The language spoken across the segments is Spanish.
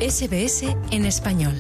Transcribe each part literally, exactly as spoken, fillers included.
S B S en español.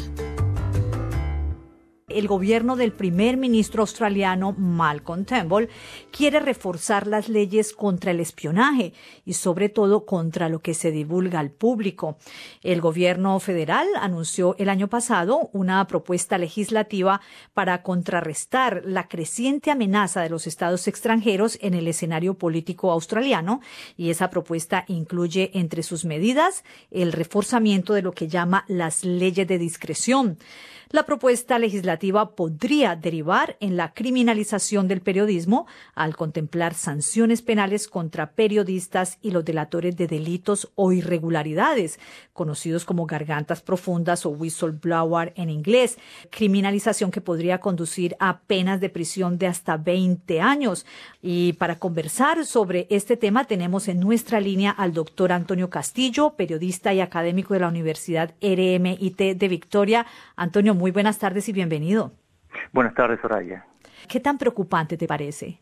El gobierno del primer ministro australiano Malcolm Turnbull quiere reforzar las leyes contra el espionaje y sobre todo contra lo que se divulga al público. El gobierno federal anunció el año pasado una propuesta legislativa para contrarrestar la creciente amenaza de los estados extranjeros en el escenario político australiano, y esa propuesta incluye entre sus medidas el reforzamiento de lo que llama las leyes de discreción. La propuesta legislativa podría derivar en la criminalización del periodismo al contemplar sanciones penales contra periodistas y los delatores de delitos o irregularidades, conocidos como gargantas profundas o whistleblower en inglés, criminalización que podría conducir a penas de prisión de hasta veinte años. Y para conversar sobre este tema tenemos en nuestra línea al doctor Antonio Castillo, periodista y académico de la Universidad R M I T de Victoria. Antonio, muy buenas tardes y bienvenido. Buenas tardes, Soraya. ¿Qué tan preocupante te parece?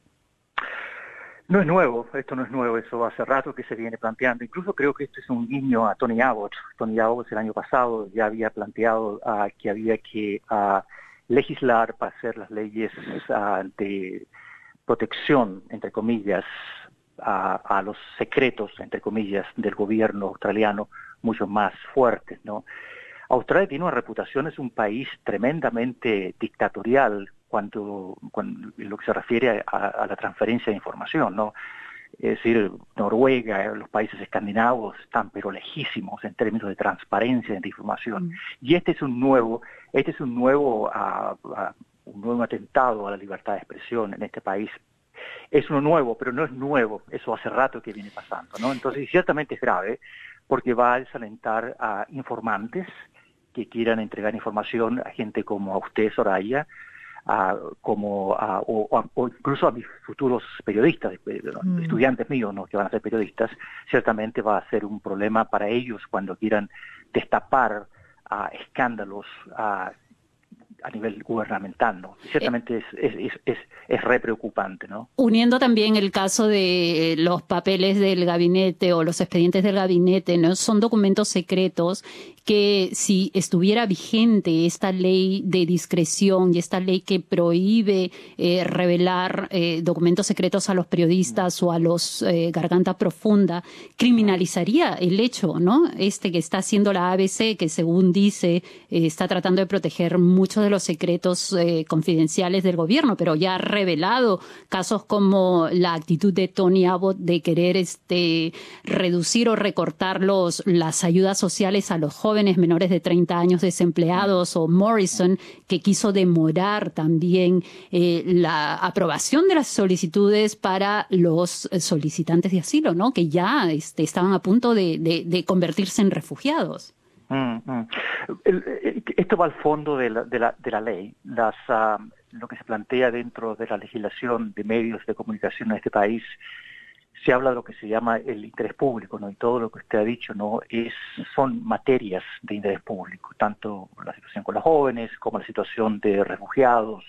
No es nuevo, esto no es nuevo, eso hace rato que se viene planteando. Incluso creo que esto es un guiño a Tony Abbott. Tony Abbott el año pasado ya había planteado uh, que había que uh, legislar para hacer las leyes uh, de protección, entre comillas, a, a los secretos, entre comillas, del gobierno australiano mucho más fuertes, ¿no? Australia tiene una reputación, es un país tremendamente dictatorial cuando, cuando en lo que se refiere a, a la transferencia de información, ¿no? Es decir, Noruega, los países escandinavos están pero lejísimos en términos de transparencia de información. Mm. Y este es un nuevo, este es un nuevo, uh, uh, un nuevo atentado a la libertad de expresión en este país. Es uno nuevo, pero no es nuevo, eso hace rato que viene pasando, ¿no? Entonces, ciertamente es grave porque va a desalentar a informantes que quieran entregar información a gente como a usted, Soraya, a, como a, o, a, o incluso a mis futuros periodistas, mm. estudiantes míos, ¿no?, que van a ser periodistas. Ciertamente va a ser un problema para ellos cuando quieran destapar uh, escándalos uh, a nivel gubernamental, ¿no? Ciertamente eh, es, es, es, es re preocupante, ¿no? Uniendo también el caso de los papeles del gabinete o los expedientes del gabinete, ¿no? Son documentos secretos que si estuviera vigente esta ley de discreción y esta ley que prohíbe eh, revelar eh, documentos secretos a los periodistas o a los eh, garganta profunda, criminalizaría el hecho, ¿no? Este que está haciendo la A B C, que según dice eh, está tratando de proteger muchos de los secretos eh, confidenciales del gobierno, pero ya ha revelado casos como la actitud de Tony Abbott de querer este reducir o recortar los, las ayudas sociales a los jóvenes menores de treinta años desempleados, o Morrison, que quiso demorar también eh, la aprobación de las solicitudes para los solicitantes de asilo, ¿no?, que ya este, estaban a punto de, de, de convertirse en refugiados. Mm, mm. El, el, esto va al fondo de la, de la, de la ley. Las, uh, lo que se plantea dentro de la legislación de medios de comunicación en este país, se habla de lo que se llama el interés público, ¿no? Y todo lo que usted ha dicho, ¿no?, es, son materias de interés público, tanto la situación con los jóvenes como la situación de refugiados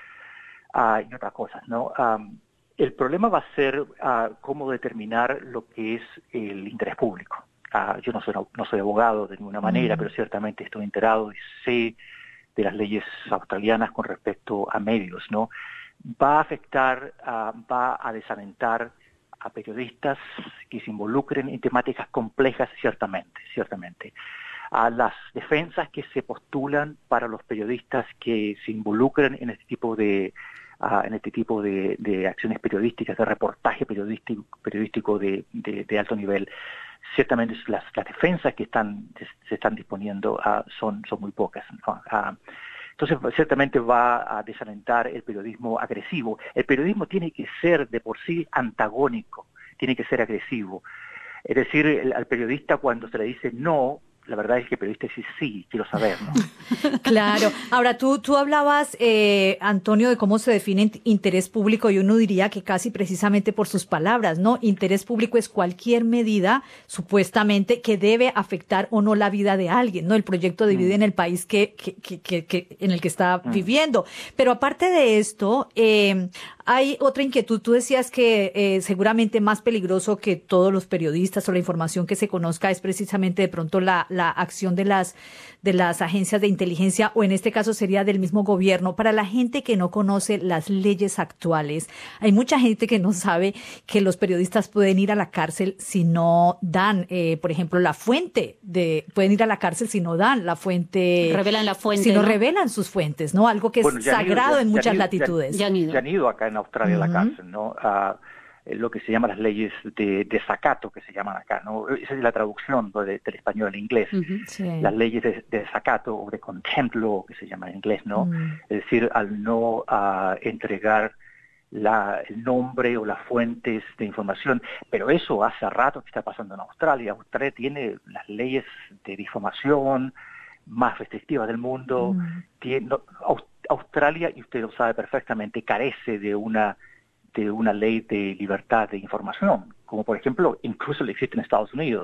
uh, y otras cosas, ¿no? Um, el problema va a ser uh, cómo determinar lo que es el interés público. Uh, yo no soy, no soy abogado de ninguna manera, mm. pero ciertamente estoy enterado y sé de las leyes australianas con respecto a medios, ¿no? Va a afectar, uh, va a desalentar a periodistas que se involucren en temáticas complejas, ciertamente, ciertamente. A las defensas que se postulan para los periodistas que se involucren en este tipo de uh, en este tipo de, de acciones periodísticas, de reportaje periodístico, periodístico de, de, de alto nivel. Ciertamente las, las defensas que están se están disponiendo uh, son, son muy pocas, ¿no? Uh, entonces, ciertamente va a desalentar el periodismo agresivo. El periodismo tiene que ser de por sí antagónico, tiene que ser agresivo. Es decir, el, al periodista cuando se le dice no, la verdad es que el periodista dice sí, quiero saber, ¿no? Claro. Ahora, tú, tú hablabas, eh, Antonio, de cómo se define interés público, y uno diría que casi precisamente por sus palabras, ¿no? Interés público es cualquier medida, supuestamente, que debe afectar o no la vida de alguien, ¿no? El proyecto de vida mm. en el país que, que, que, que, que en el que está mm. viviendo. Pero aparte de esto, eh, Hay otra inquietud. Tú decías que eh, seguramente más peligroso que todos los periodistas o la información que se conozca es precisamente de pronto la, la acción de las, de las agencias de inteligencia, o en este caso sería del mismo gobierno. Para la gente que no conoce las leyes actuales, hay mucha gente que no sabe que los periodistas pueden ir a la cárcel si no dan, eh, por ejemplo, la fuente de, pueden ir a la cárcel si no dan la fuente. Revelan la fuente. Si no, ¿no? revelan sus fuentes, ¿no? Algo que bueno, es ya sagrado ido, ya, en muchas ya ido, latitudes. Ya, ya han ido. ya han ido acá en Australia uh-huh. a la cárcel, ¿no? Uh, lo que se llama las leyes de desacato, que se llaman acá, ¿no? Esa es la traducción de, del español al inglés. Uh-huh. Sí. Las leyes de, de desacato o de contempt law, que se llama en inglés, ¿no? Uh-huh. Es decir, al no uh, entregar la, el nombre o las fuentes de información. Pero eso hace rato que está pasando en Australia. Australia tiene las leyes de difamación más restrictivas del mundo. Uh-huh. Tiene, no, Australia, y usted lo sabe perfectamente, carece de una de una ley de libertad de información, como por ejemplo incluso le existe en Estados Unidos.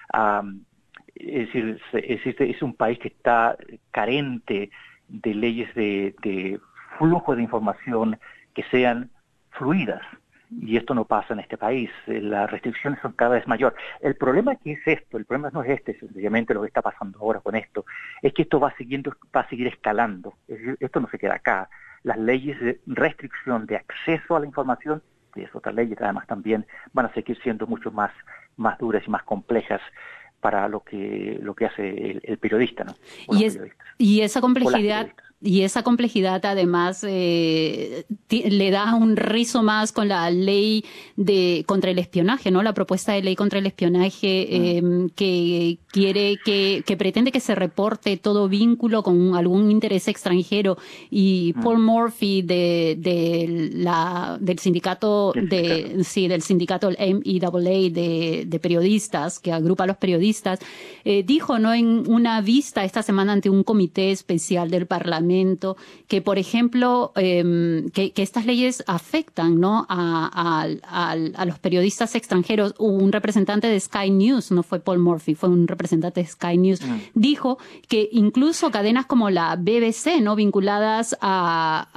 Um, es decir, es, es, es un país que está carente de leyes de, de flujo de información que sean fluidas, y esto no pasa en este país. Las restricciones son cada vez mayor. El problema que es esto, el problema no es este, sencillamente lo que está pasando ahora con esto, es que esto va siguiendo, va a seguir escalando. Esto no se queda acá. Las leyes de restricción de acceso a la información, y es otra ley, además también van a seguir siendo mucho más, más duras y más complejas para lo que lo que hace el, el periodista, ¿no? Y, es, y esa complejidad y esa complejidad además eh, t- le da un rizo más con la ley de contra el espionaje, ¿no? La propuesta de ley contra el espionaje eh, mm. que quiere que que pretende que se reporte todo vínculo con algún interés extranjero, y mm. Paul Morphy de de la del sindicato del de sindicato. sí del sindicato M E A A de de periodistas, que agrupa a los periodistas, eh, dijo, ¿no?, en una vista esta semana ante un comité especial del Parlamento, que, por ejemplo, eh, que, que estas leyes afectan, ¿no?, a, a, a, a los periodistas extranjeros. Un representante de Sky News, no fue Paul Morphy, fue un representante de Sky News, mm. dijo que incluso cadenas como la B B C, ¿no?, vinculadas a,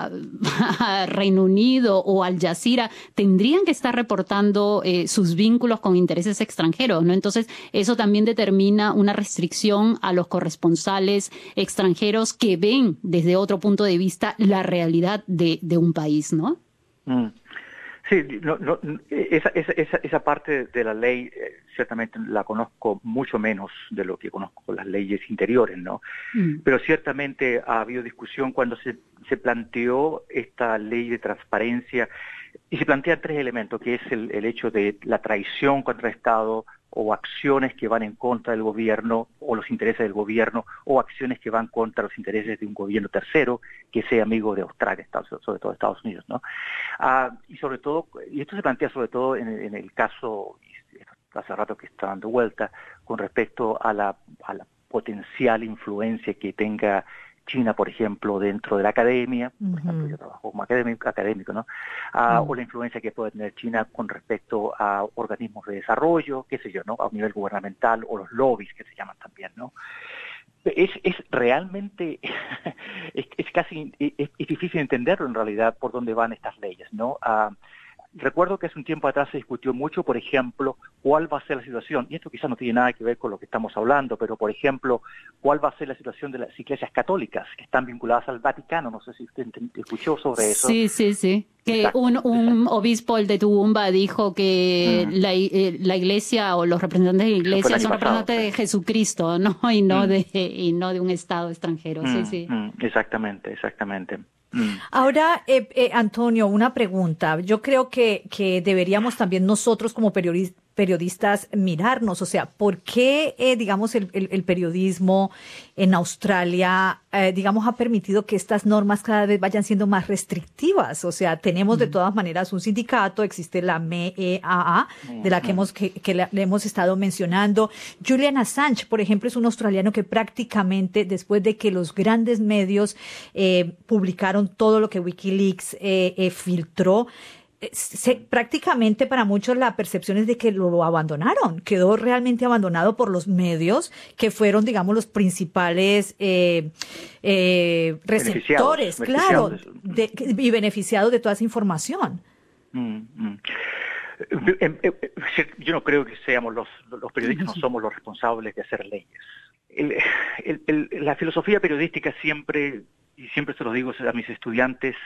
a, a Reino Unido o Al Jazeera, tendrían que estar reportando eh, sus vínculos con intereses extranjeros, ¿no? Entonces, eso también determina una restricción a los corresponsales extranjeros que ven desde otro punto de vista la realidad de, de un país, ¿no? Mm. Sí, no, no, esa, esa, esa parte de la ley eh, ciertamente la conozco mucho menos de lo que conozco las leyes interiores, ¿no? Mm. Pero ciertamente ha habido discusión cuando se, se planteó esta ley de transparencia, y se plantean tres elementos, que es el, el hecho de la traición contra el Estado, o acciones que van en contra del gobierno o los intereses del gobierno, o acciones que van contra los intereses de un gobierno tercero que sea amigo de Australia, sobre todo de Estados Unidos, ¿no? Uh, y sobre todo, y esto se plantea sobre todo en, en el caso, hace rato que está dando vuelta, con respecto a la, a la potencial influencia que tenga China, por ejemplo, dentro de la academia. Uh-huh. Por ejemplo, yo trabajo como académico, académico ¿no? Uh, uh-huh. O la influencia que puede tener China con respecto a organismos de desarrollo, qué sé yo, ¿no? A nivel gubernamental, o los lobbies, que se llaman también, ¿no? Es, es realmente, es, es casi, es, es difícil entenderlo en realidad por dónde van estas leyes, ¿no? Uh, Recuerdo que hace un tiempo atrás se discutió mucho, por ejemplo, cuál va a ser la situación, y esto quizás no tiene nada que ver con lo que estamos hablando, pero por ejemplo, cuál va a ser la situación de las iglesias católicas que están vinculadas al Vaticano. No sé si usted escuchó sobre eso. Sí, sí, sí. Que exacto, un, un exacto. obispo, el de Toowoomba, dijo que mm. la, eh, la iglesia o los representantes de la iglesia son representantes de Jesucristo, ¿no? Y no mm. de y no de un Estado extranjero. Mm. Sí, sí. Mm. Exactamente, exactamente. Ahora, eh, eh, Antonio, una pregunta. Yo creo que, que deberíamos también nosotros como periodistas periodistas mirarnos, o sea, ¿por qué, eh, digamos, el, el, el periodismo en Australia, eh, digamos, ha permitido que estas normas cada vez vayan siendo más restrictivas? O sea, tenemos de todas maneras un sindicato, existe la M E A A, de la que hemos que, que le hemos estado mencionando. Julian Assange, por ejemplo, es un australiano que prácticamente, después de que los grandes medios eh, publicaron todo lo que WikiLeaks eh, eh, filtró, Se, prácticamente para muchos la percepción es de que lo abandonaron, quedó realmente abandonado por los medios que fueron, digamos, los principales eh, eh, receptores, claro, de, y beneficiados de toda esa información. Mm, mm. Yo no creo que seamos los, los periodistas, no somos los responsables de hacer leyes. El, el, el, la filosofía periodística siempre, y siempre se lo digo a mis estudiantes,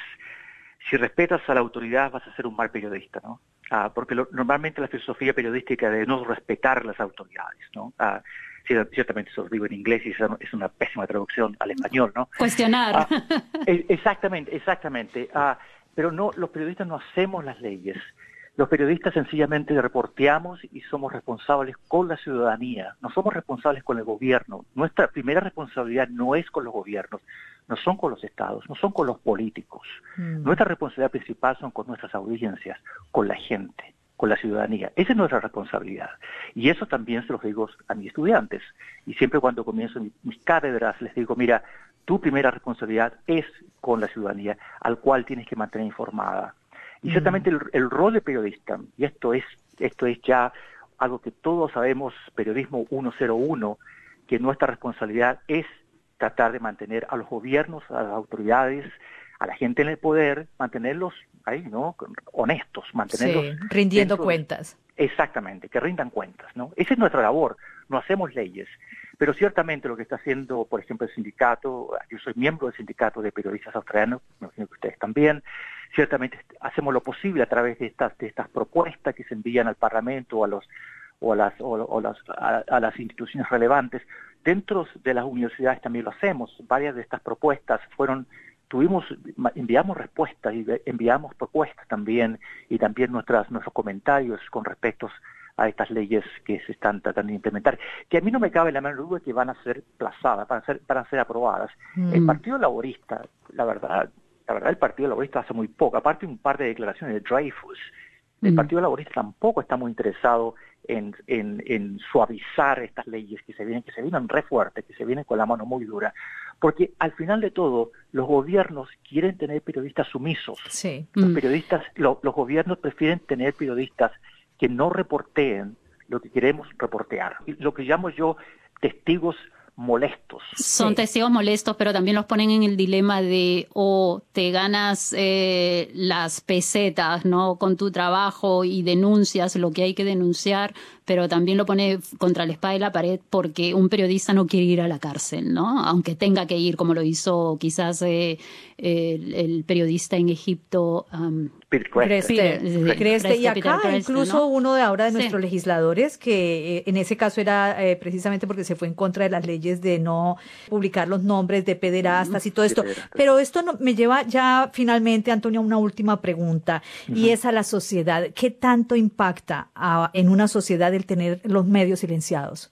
si respetas a la autoridad vas a ser un mal periodista, ¿no? Ah, porque lo, normalmente la filosofía periodística de no respetar las autoridades, ¿no? Ah, ciertamente eso lo digo en inglés y es una pésima traducción al español, ¿no? Cuestionar. Ah, exactamente, exactamente. Ah, pero no, los periodistas no hacemos las leyes. Los periodistas sencillamente reporteamos y somos responsables con la ciudadanía. No somos responsables con el gobierno. Nuestra primera responsabilidad no es con los gobiernos, no son con los estados, no son con los políticos. Mm. Nuestra responsabilidad principal son con nuestras audiencias, con la gente, con la ciudadanía. Esa es nuestra responsabilidad. Y eso también se los digo a mis estudiantes. Y siempre cuando comienzo mis, mis cátedras les digo, mira, tu primera responsabilidad es con la ciudadanía, al cual tienes que mantener informada. Y ciertamente el, el rol de periodista, y esto es, esto es ya algo que todos sabemos, periodismo ciento uno, que nuestra responsabilidad es tratar de mantener a los gobiernos, a las autoridades, a la gente en el poder, mantenerlos ahí, ¿no? Honestos, mantenerlos... Sí, rindiendo dentro, cuentas. Exactamente, que rindan cuentas, ¿no? Esa es nuestra labor, no hacemos leyes. Pero ciertamente lo que está haciendo, por ejemplo, el sindicato, yo soy miembro del sindicato de periodistas australianos, me imagino que ustedes también, ciertamente hacemos lo posible a través de estas de estas propuestas que se envían al Parlamento o a los o a las o, o las a, a las instituciones relevantes. Dentro de las universidades también lo hacemos. Varias de estas propuestas fueron tuvimos enviamos respuestas y enviamos propuestas también y también nuestras nuestros comentarios con respecto a estas leyes que se están tratando de implementar, que a mí no me cabe la menor duda que van a ser plazadas, van a ser, van a ser aprobadas. Mm. El Partido Laborista, la verdad, la verdad el Partido Laborista hace muy poco, aparte de un par de declaraciones de Dreyfus, el mm. Partido Laborista tampoco está muy interesado en, en, en suavizar estas leyes que se vienen, que se vienen re fuertes, que se vienen con la mano muy dura, porque al final de todo, los gobiernos quieren tener periodistas sumisos. Sí. Los Mm. periodistas, lo, los gobiernos prefieren tener periodistas que no reporteen lo que queremos reportear. Lo que llamo yo testigos molestos. Son Sí. testigos molestos, pero también los ponen en el dilema de o oh, te ganas eh, las pesetas, ¿no? Con tu trabajo y denuncias lo que hay que denunciar, pero también lo pone contra la espada y la pared porque un periodista no quiere ir a la cárcel, ¿no? Aunque tenga que ir, como lo hizo quizás eh, el, el periodista en Egipto. Um, Creste, Creste, y acá Creste, incluso ¿no? uno de ahora de Sí. nuestros legisladores, que eh, en ese caso era eh, precisamente porque se fue en contra de las leyes de no publicar los nombres de pederastas y todo esto. Pero esto no, me lleva ya finalmente, Antonio, a una última pregunta, uh-huh. y es a la sociedad. ¿Qué tanto impacta a, en una sociedad el tener los medios silenciados?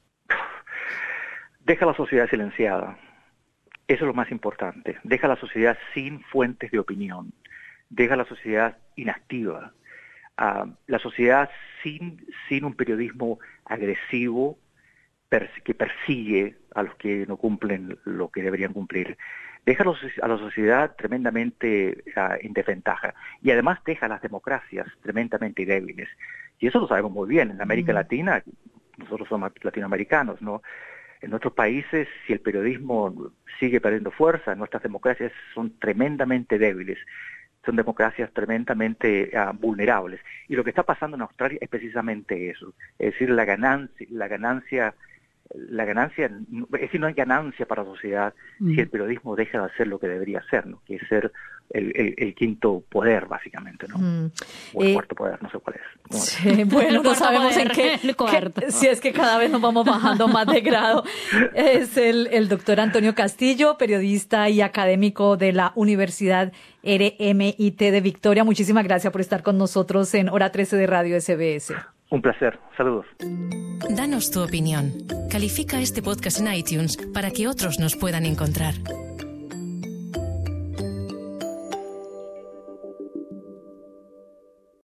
Deja a la sociedad silenciada. Eso es lo más importante. Deja a la sociedad sin fuentes de opinión. Deja a la sociedad inactiva. Uh, la sociedad sin, sin un periodismo agresivo pers- que persigue a los que no cumplen lo que deberían cumplir. Deja a, los, a la sociedad tremendamente uh, en desventaja. Y además deja a las democracias tremendamente débiles. Y eso lo sabemos muy bien. En América mm. Latina, nosotros somos latinoamericanos, ¿no? En otros países, si el periodismo sigue perdiendo fuerza, nuestras democracias son tremendamente débiles. Son democracias tremendamente uh, vulnerables. Y lo que está pasando en Australia es precisamente eso. Es decir, la ganancia, la ganancia, la ganancia, es decir, no hay ganancia para la sociedad mm. si el periodismo deja de hacer lo que debería hacer, ¿no? Que es ser el, el, el quinto poder, básicamente, ¿no? Mm. O el eh, cuarto poder, no sé cuál es. Sí, bueno, no sabemos poder, en qué, el cuarto. qué, si es que cada vez nos vamos bajando más de grado. Es el, el doctor Antonio Castillo, periodista y académico de la Universidad R M I T de Victoria. Muchísimas gracias por estar con nosotros en Hora trece de Radio S B S. Un placer. Saludos. Danos tu opinión. Califica este podcast en iTunes para que otros nos puedan encontrar.